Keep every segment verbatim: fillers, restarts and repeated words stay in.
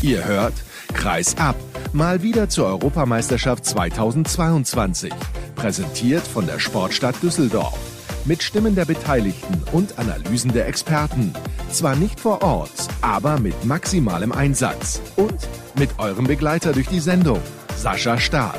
Ihr hört Kreis ab, mal wieder zur Europameisterschaft zweitausendzweiundzwanzig. Präsentiert von der Sportstadt Düsseldorf. Mit Stimmen der Beteiligten und Analysen der Experten. Zwar nicht vor Ort, aber mit maximalem Einsatz. Und mit eurem Begleiter durch die Sendung, Sascha Staat.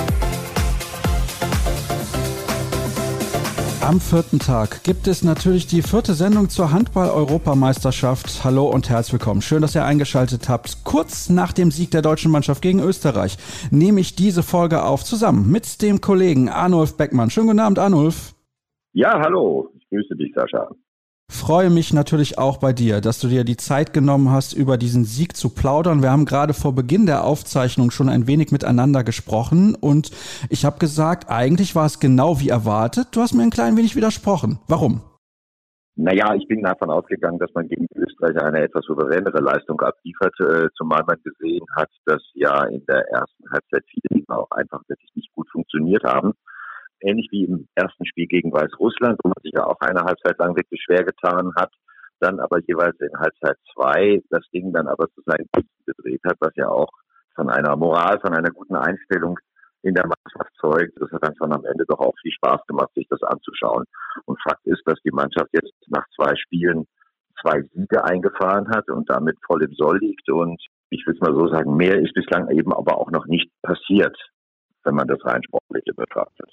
Am vierten Tag gibt es natürlich die vierte Sendung zur Handball-Europameisterschaft. Hallo und herzlich willkommen. Schön, dass ihr eingeschaltet habt. Kurz nach dem Sieg der deutschen Mannschaft gegen Österreich nehme ich diese Folge auf, zusammen mit dem Kollegen Arnulf Beckmann. Schönen guten Abend, Arnulf. Ja, hallo. Ich grüße dich, Sascha. Freue mich natürlich auch bei dir, dass du dir die Zeit genommen hast, über diesen Sieg zu plaudern. Wir haben gerade vor Beginn der Aufzeichnung schon ein wenig miteinander gesprochen und ich habe gesagt, eigentlich war es genau wie erwartet. Du hast mir ein klein wenig widersprochen. Warum? Naja, ich bin davon ausgegangen, dass man gegen Österreich eine etwas souveränere Leistung abliefert, äh, zumal man gesehen hat, dass ja in der ersten Halbzeit viele Dinge auch einfach wirklich nicht gut funktioniert haben. Ähnlich wie im ersten Spiel gegen Weißrussland, wo man sich ja auch eine Halbzeit lang wirklich schwer getan hat, dann aber jeweils in Halbzeit zwei das Ding dann aber zu seinen Gunsten gedreht hat, was ja auch von einer Moral, von einer guten Einstellung in der Mannschaft zeugt. Das hat dann schon am Ende doch auch viel Spaß gemacht, sich das anzuschauen. Und Fakt ist, dass die Mannschaft jetzt nach zwei Spielen zwei Siege eingefahren hat und damit voll im Soll liegt. Und ich will es mal so sagen, mehr ist bislang eben aber auch noch nicht passiert, wenn man das rein sportliche betrachtet.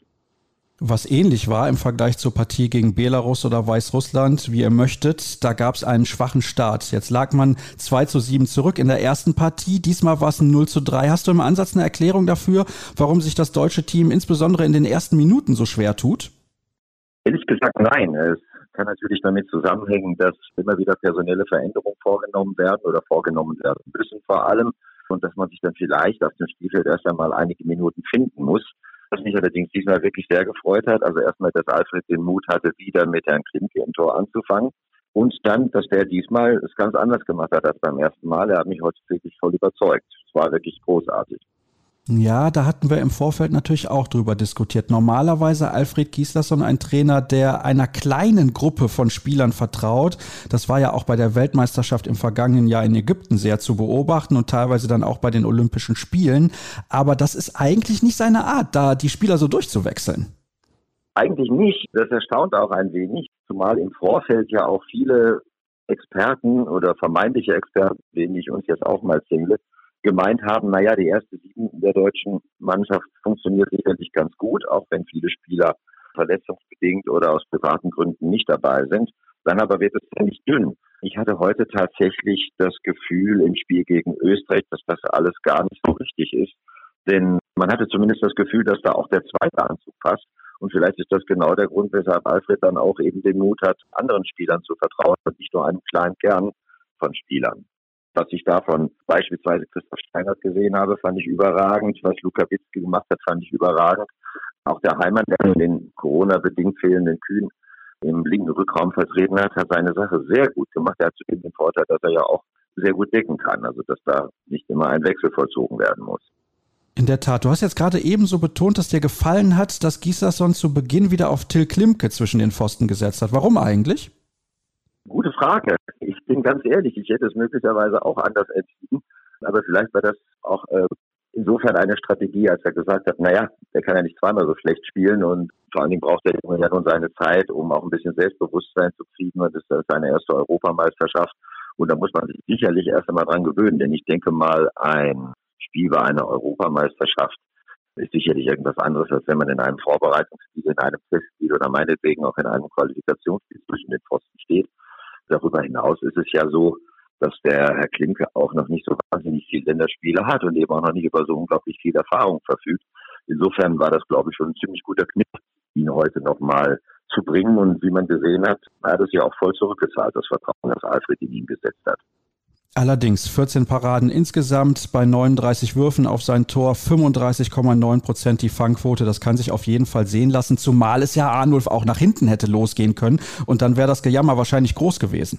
Was ähnlich war im Vergleich zur Partie gegen Belarus oder Weißrussland, wie ihr möchtet, da gab es einen schwachen Start. Jetzt lag man zwei zu sieben zurück in der ersten Partie, diesmal war es ein null zu drei. Hast du im Ansatz eine Erklärung dafür, warum sich das deutsche Team insbesondere in den ersten Minuten so schwer tut? Ehrlich gesagt nein. Es kann natürlich damit zusammenhängen, dass immer wieder personelle Veränderungen vorgenommen werden oder vorgenommen werden müssen vor allem und dass man sich dann vielleicht auf dem Spielfeld erst einmal einige Minuten finden muss. Was mich allerdings diesmal wirklich sehr gefreut hat, also erstmal, dass Alfred den Mut hatte, wieder mit Herrn Klimke im Tor anzufangen und dann, dass der diesmal es ganz anders gemacht hat als beim ersten Mal. Er hat mich heute wirklich voll überzeugt. Es war wirklich großartig. Ja, da hatten wir im Vorfeld natürlich auch drüber diskutiert. Normalerweise Alfred Gislason ein Trainer, der einer kleinen Gruppe von Spielern vertraut. Das war ja auch bei der Weltmeisterschaft im vergangenen Jahr in Ägypten sehr zu beobachten und teilweise dann auch bei den Olympischen Spielen. Aber das ist eigentlich nicht seine Art, da die Spieler so durchzuwechseln. Eigentlich nicht. Das erstaunt auch ein wenig, zumal im Vorfeld ja auch viele Experten oder vermeintliche Experten, denen ich uns jetzt auch mal zähle, gemeint haben, naja, die erste Sieben der deutschen Mannschaft funktioniert sicherlich ganz gut, auch wenn viele Spieler verletzungsbedingt oder aus privaten Gründen nicht dabei sind. Dann aber wird es ziemlich dünn. Ich hatte heute tatsächlich das Gefühl im Spiel gegen Österreich, dass das alles gar nicht so richtig ist. Denn man hatte zumindest das Gefühl, dass da auch der zweite Anzug passt. Und vielleicht ist das genau der Grund, weshalb Alfred dann auch eben den Mut hat, anderen Spielern zu vertrauen und nicht nur einem kleinen Kern von Spielern. Was ich davon beispielsweise Christoph Steinert gesehen habe, fand ich überragend. Was Luka Witzki gemacht hat, fand ich überragend. Auch der Heimann, der den Corona-bedingt fehlenden Kühn im linken Rückraum vertreten hat, hat seine Sache sehr gut gemacht. Er hat zudem den Vorteil, dass er ja auch sehr gut decken kann. Also, dass da nicht immer ein Wechsel vollzogen werden muss. In der Tat. Du hast jetzt gerade ebenso betont, dass dir gefallen hat, dass Gislason zu Beginn wieder auf Till Klimke zwischen den Pfosten gesetzt hat. Warum eigentlich? Gute Frage. Ich bin ganz ehrlich, ich hätte es möglicherweise auch anders entschieden. Aber vielleicht war das auch äh, insofern eine Strategie, als er gesagt hat, naja, der kann ja nicht zweimal so schlecht spielen und vor allen Dingen braucht der Junge ja nun seine Zeit, um auch ein bisschen Selbstbewusstsein zu kriegen und das ist seine erste Europameisterschaft. Und da muss man sich sicherlich erst einmal dran gewöhnen, denn ich denke mal, ein Spiel bei einer Europameisterschaft ist sicherlich irgendwas anderes, als wenn man in einem Vorbereitungsspiel, in einem Testspiel oder meinetwegen auch in einem Qualifikationsspiel zwischen den Pfosten steht. Darüber hinaus ist es ja so, dass der Herr Klimke auch noch nicht so wahnsinnig viele Länderspiele hat und eben auch noch nicht über so unglaublich viel Erfahrung verfügt. Insofern war das, glaube ich, schon ein ziemlich guter Kniff, ihn heute nochmal zu bringen. Und wie man gesehen hat, hat es ja auch voll zurückgezahlt, das Vertrauen, das Alfred in ihn gesetzt hat. Allerdings vierzehn Paraden insgesamt bei neununddreißig Würfen auf sein Tor, fünfunddreißig Komma neun Prozent die Fangquote. Das kann sich auf jeden Fall sehen lassen, zumal es ja Arnulf auch nach hinten hätte losgehen können und dann wäre das Gejammer wahrscheinlich groß gewesen.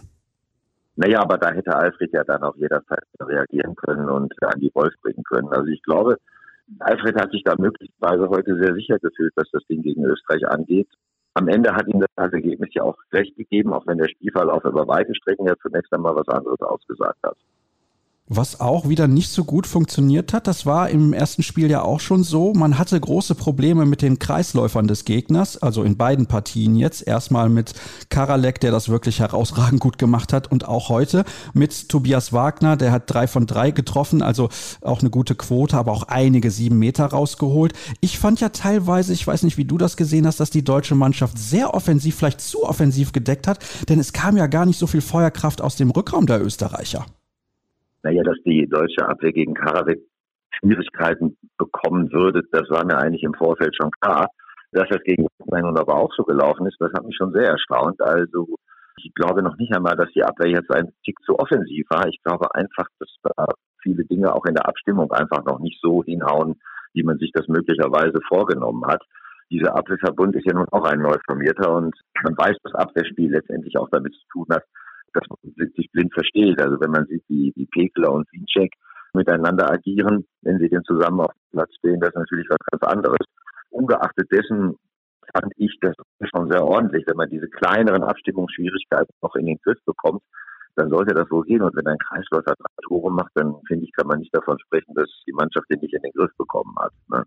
Naja, aber da hätte Alfred ja dann auch jederzeit reagieren können und an die Wolf bringen können. Also ich glaube, Alfred hat sich da möglicherweise heute sehr sicher gefühlt, was das Ding gegen Österreich angeht. Am Ende hat ihm das Ergebnis ja auch recht gegeben, auch wenn der Spielverlauf über weite Strecken ja zunächst einmal was anderes ausgesagt hat. Was auch wieder nicht so gut funktioniert hat, das war im ersten Spiel ja auch schon so. Man hatte große Probleme mit den Kreisläufern des Gegners, also in beiden Partien jetzt. Erstmal mit Karalek, der das wirklich herausragend gut gemacht hat, und auch heute mit Tobias Wagner, der hat drei von drei getroffen, also auch eine gute Quote, aber auch einige sieben Meter rausgeholt. Ich fand ja teilweise, ich weiß nicht, wie du das gesehen hast, dass die deutsche Mannschaft sehr offensiv, vielleicht zu offensiv gedeckt hat, denn es kam ja gar nicht so viel Feuerkraft aus dem Rückraum der Österreicher. Naja, dass die deutsche Abwehr gegen Karabakh Schwierigkeiten bekommen würde, das war mir eigentlich im Vorfeld schon klar. Dass das gegen England aber auch so gelaufen ist, das hat mich schon sehr erstaunt. Also ich glaube noch nicht einmal, dass die Abwehr jetzt ein Tick zu offensiv war. Ich glaube einfach, dass da viele Dinge auch in der Abstimmung einfach noch nicht so hinhauen, wie man sich das möglicherweise vorgenommen hat. Dieser Abwehrverbund ist ja nun auch ein neu formierter und man weiß, dass Abwehrspiel letztendlich auch damit zu tun hat, dass man sich blind versteht. Also wenn man sieht, wie, wie Pekler und Winczek miteinander agieren, wenn sie denn zusammen auf dem Platz stehen, das ist natürlich was ganz anderes. Ungeachtet dessen fand ich das schon sehr ordentlich. Wenn man diese kleineren Abstimmungsschwierigkeiten noch in den Griff bekommt, dann sollte das wohl gehen. Und wenn ein Kreisläufer drei Tore macht, dann finde ich, kann man nicht davon sprechen, dass die Mannschaft den nicht in den Griff bekommen hat. Ne?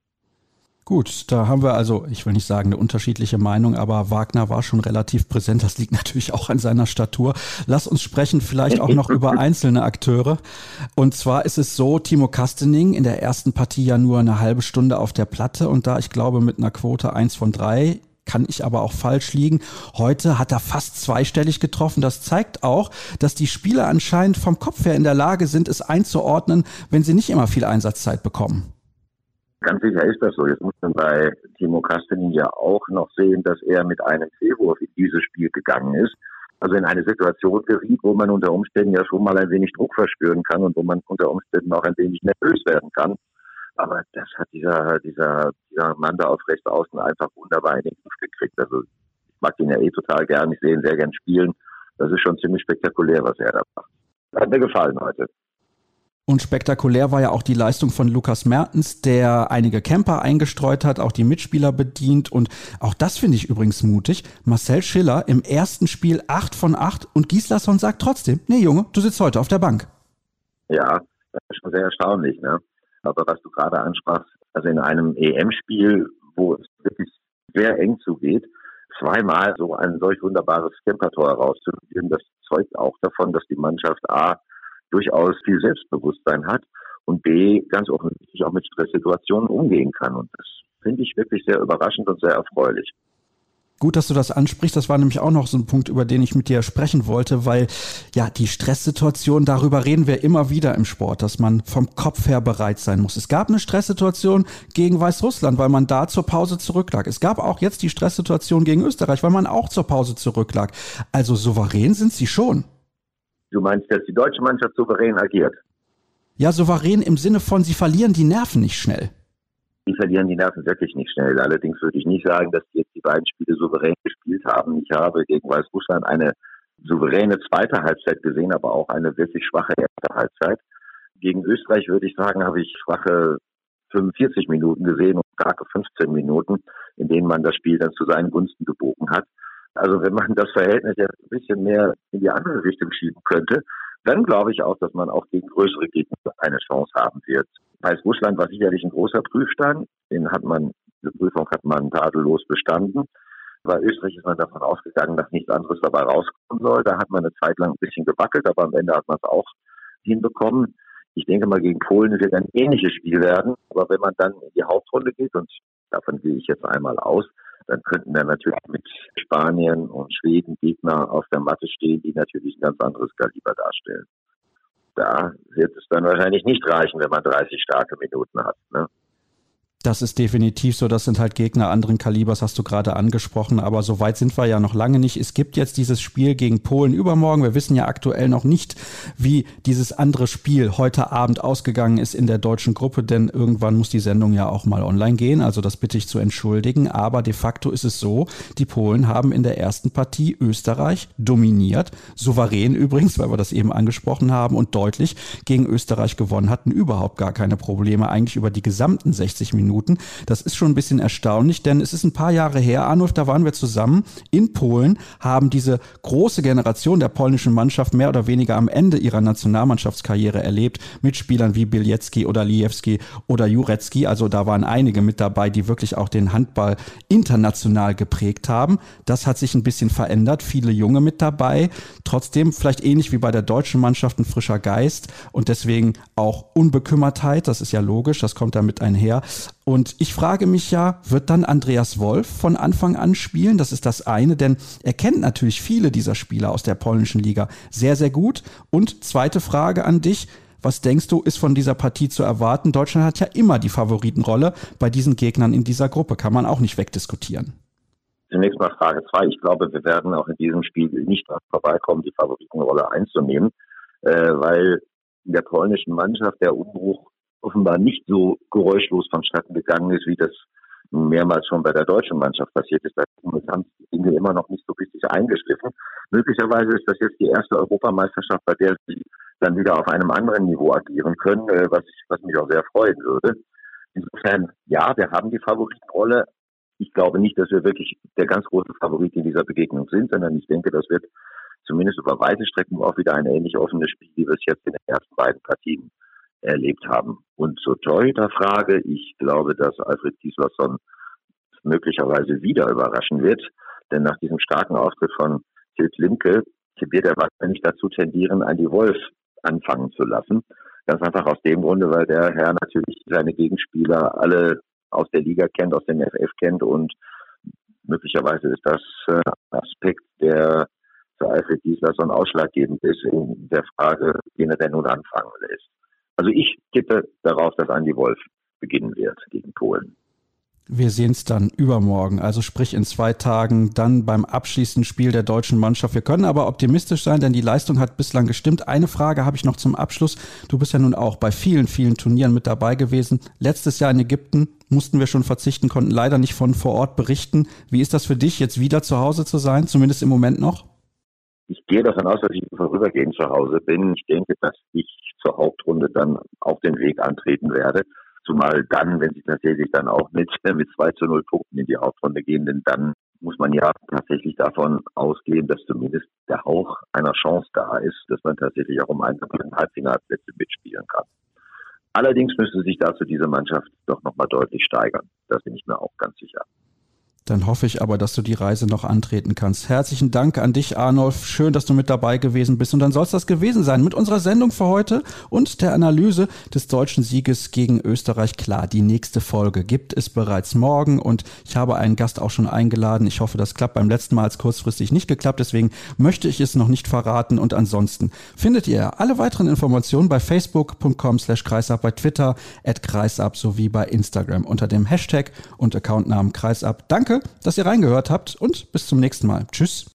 Gut, da haben wir also, ich will nicht sagen eine unterschiedliche Meinung, aber Wagner war schon relativ präsent. Das liegt natürlich auch an seiner Statur. Lass uns sprechen vielleicht auch noch über einzelne Akteure. Und zwar ist es so, Timo Kastening in der ersten Partie ja nur eine halbe Stunde auf der Platte und da, ich glaube, mit einer Quote eins von drei, kann ich aber auch falsch liegen. Heute hat er fast zweistellig getroffen. Das zeigt auch, dass die Spieler anscheinend vom Kopf her in der Lage sind, es einzuordnen, wenn sie nicht immer viel Einsatzzeit bekommen. Ganz sicher ist das so. Jetzt muss man bei Timo Kastening ja auch noch sehen, dass er mit einem Fehlwurf in dieses Spiel gegangen ist. Also in eine Situation geriet, wo man unter Umständen ja schon mal ein wenig Druck verspüren kann und wo man unter Umständen auch ein wenig nervös werden kann. Aber das hat dieser, dieser, dieser Mann da auf rechts außen einfach wunderbar in den Griff gekriegt. Also ich mag ihn ja eh total gern. Ich sehe ihn sehr gern spielen. Das ist schon ziemlich spektakulär, was er da macht. Hat mir gefallen heute. Und spektakulär war ja auch die Leistung von Lukas Mertens, der einige Camper eingestreut hat, auch die Mitspieler bedient. Und auch das finde ich übrigens mutig. Marcel Schiller im ersten Spiel acht von acht und Gislason sagt trotzdem, nee Junge, du sitzt heute auf der Bank. Ja, das ist schon sehr erstaunlich, ne? Aber was du gerade ansprachst, also in einem E M-Spiel, wo es wirklich sehr eng zugeht, zweimal so ein solch wunderbares Campertor herauszuführen, das zeugt auch davon, dass die Mannschaft A durchaus viel Selbstbewusstsein hat und B, ganz offensichtlich auch mit Stresssituationen umgehen kann. Und das finde ich wirklich sehr überraschend und sehr erfreulich. Gut, dass du das ansprichst. Das war nämlich auch noch so ein Punkt, über den ich mit dir sprechen wollte, weil ja die Stresssituation, darüber reden wir immer wieder im Sport, dass man vom Kopf her bereit sein muss. Es gab eine Stresssituation gegen Weißrussland, weil man da zur Pause zurücklag. Es gab auch jetzt die Stresssituation gegen Österreich, weil man auch zur Pause zurücklag. Also souverän sind sie schon. Du meinst, dass die deutsche Mannschaft souverän agiert? Ja, souverän im Sinne von, sie verlieren die Nerven nicht schnell. Die verlieren die Nerven wirklich nicht schnell. Allerdings würde ich nicht sagen, dass die jetzt die beiden Spiele souverän gespielt haben. Ich habe gegen Weißrussland eine souveräne zweite Halbzeit gesehen, aber auch eine wirklich schwache erste Halbzeit. Gegen Österreich würde ich sagen, habe ich schwache fünfundvierzig Minuten gesehen und starke fünfzehn Minuten, in denen man das Spiel dann zu seinen Gunsten gebogen hat. Also wenn man das Verhältnis jetzt ein bisschen mehr in die andere Richtung schieben könnte, dann glaube ich auch, dass man auch gegen größere Gegner eine Chance haben wird. Weißrussland war sicherlich ein großer Prüfstein. Den hat man, diese Prüfung hat man tadellos bestanden. Bei Österreich ist man davon ausgegangen, dass nichts anderes dabei rauskommen soll. Da hat man eine Zeit lang ein bisschen gewackelt, aber am Ende hat man es auch hinbekommen. Ich denke mal, gegen Polen wird ein ähnliches Spiel werden. Aber wenn man dann in die Hauptrunde geht, und davon gehe ich jetzt einmal aus, dann könnten wir natürlich mit Spanien und Schweden Gegner auf der Matte stehen, die natürlich ein ganz anderes Kaliber darstellen. Da wird es dann wahrscheinlich nicht reichen, wenn man dreißig starke Minuten hat, ne? Das ist definitiv so, das sind halt Gegner anderen Kalibers, hast du gerade angesprochen, aber so weit sind wir ja noch lange nicht. Es gibt jetzt dieses Spiel gegen Polen übermorgen. Wir wissen ja aktuell noch nicht, wie dieses andere Spiel heute Abend ausgegangen ist in der deutschen Gruppe, denn irgendwann muss die Sendung ja auch mal online gehen, also das bitte ich zu entschuldigen, aber de facto ist es so, die Polen haben in der ersten Partie Österreich dominiert, souverän übrigens, weil wir das eben angesprochen haben und deutlich gegen Österreich gewonnen, hatten überhaupt gar keine Probleme, eigentlich über die gesamten sechzig Minuten Minuten. Das ist schon ein bisschen erstaunlich, denn es ist ein paar Jahre her, Arnulf, da waren wir zusammen in Polen, haben diese große Generation der polnischen Mannschaft mehr oder weniger am Ende ihrer Nationalmannschaftskarriere erlebt, mit Spielern wie Bielewski oder Lijewski oder Jurecki. Also da waren einige mit dabei, die wirklich auch den Handball international geprägt haben. Das hat sich ein bisschen verändert, viele Junge mit dabei. Trotzdem vielleicht ähnlich wie bei der deutschen Mannschaft ein frischer Geist und deswegen auch Unbekümmertheit. Das ist ja logisch, das kommt damit einher. Und ich frage mich ja, wird dann Andreas Wolf von Anfang an spielen? Das ist das eine, denn er kennt natürlich viele dieser Spieler aus der polnischen Liga sehr, sehr gut. Und zweite Frage an dich, was denkst du, ist von dieser Partie zu erwarten? Deutschland hat ja immer die Favoritenrolle bei diesen Gegnern in dieser Gruppe, kann man auch nicht wegdiskutieren. Zunächst mal Frage zwei. Ich glaube, wir werden auch in diesem Spiel nicht vorbeikommen, die Favoritenrolle einzunehmen, äh, weil in der polnischen Mannschaft der Umbruch offenbar nicht so geräuschlos vonstatten gegangen ist, wie das mehrmals schon bei der deutschen Mannschaft passiert ist. Da haben die Dinge immer noch nicht so richtig eingeschliffen. Möglicherweise ist das jetzt die erste Europameisterschaft, bei der sie dann wieder auf einem anderen Niveau agieren können, äh, was, ich, was mich auch sehr freuen würde. Insofern, ja, wir haben die Favoritenrolle. Ich glaube nicht, dass wir wirklich der ganz große Favorit in dieser Begegnung sind, sondern ich denke, das wird zumindest über weite Strecken auch wieder ein ähnlich offenes Spiel, wie wir es jetzt in den ersten beiden Partien erlebt haben. Und zur Torhüterfrage, ich glaube, dass Alfred Gislason möglicherweise wieder überraschen wird, denn nach diesem starken Auftritt von Till Klimke wird er wahrscheinlich dazu tendieren, Andi Wolf anfangen zu lassen. Ganz einfach aus dem Grunde, weil der Herr natürlich seine Gegenspieler alle aus der Liga kennt, aus dem F F kennt und möglicherweise ist das äh, ein Aspekt, der für Alfred Gislason ausschlaggebend ist in der Frage, wen er denn nun anfangen lässt. Also ich tippe darauf, dass Andi Wolf beginnen wird gegen Polen. Wir sehen es dann übermorgen, also sprich in zwei Tagen, dann beim abschließenden Spiel der deutschen Mannschaft. Wir können aber optimistisch sein, denn die Leistung hat bislang gestimmt. Eine Frage habe ich noch zum Abschluss. Du bist ja nun auch bei vielen, vielen Turnieren mit dabei gewesen. Letztes Jahr in Ägypten mussten wir schon verzichten, konnten leider nicht von vor Ort berichten. Wie ist das für dich, jetzt wieder zu Hause zu sein, zumindest im Moment noch? Ich gehe davon aus, dass ich vorübergehend zu Hause bin. Ich denke, dass ich zur Hauptrunde dann auf den Weg antreten werde. Zumal dann, wenn sie tatsächlich dann auch mit, mit zwei zu null Punkten in die Hauptrunde gehen, denn dann muss man ja tatsächlich davon ausgehen, dass zumindest der Hauch einer Chance da ist, dass man tatsächlich auch um einen Halbfinalplätze mitspielen kann. Allerdings müsste sich dazu diese Mannschaft doch nochmal deutlich steigern. Da bin ich mir auch ganz sicher. Dann hoffe ich aber, dass du die Reise noch antreten kannst. Herzlichen Dank an dich, Arnulf. Schön, dass du mit dabei gewesen bist. Und dann soll es das gewesen sein mit unserer Sendung für heute und der Analyse des deutschen Sieges gegen Österreich. Klar, die nächste Folge gibt es bereits morgen und ich habe einen Gast auch schon eingeladen. Ich hoffe, das klappt. Beim letzten Mal hat es kurzfristig nicht geklappt, deswegen möchte ich es noch nicht verraten. Und ansonsten findet ihr alle weiteren Informationen bei facebook punkt com slash kreisab, bei Twitter at kreisab sowie bei Instagram unter dem Hashtag und Accountnamen kreisab. Danke, dass ihr reingehört habt und bis zum nächsten Mal. Tschüss.